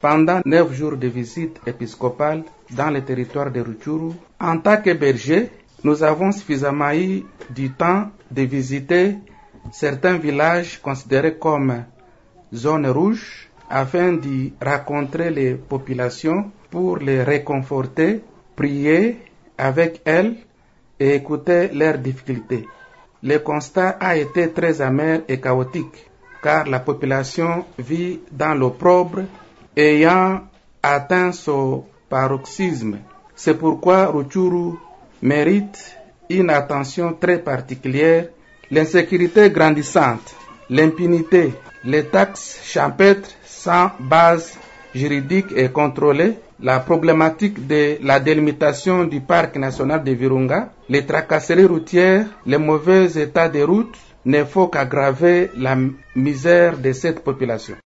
pendant 9 jours de visite épiscopale dans le territoire de Rutshuru. En tant que berger, nous avons suffisamment eu du temps de visiter certains villages considérés comme zones rouges afin d'y rencontrer les populations pour les réconforter, prier avec elles et écouter leurs difficultés. Le constat a été très amer et chaotique car la population vit dans l'opprobre ayant atteint son paroxysme. C'est pourquoi Rutshuru mérite une attention très particulière. L'insécurité grandissante, l'impunité, les taxes champêtres sans base juridique et contrôlée, la problématique de la délimitation du parc national de Virunga, les tracasseries routières, les mauvais états des routes ne font qu'aggraver la misère de cette population.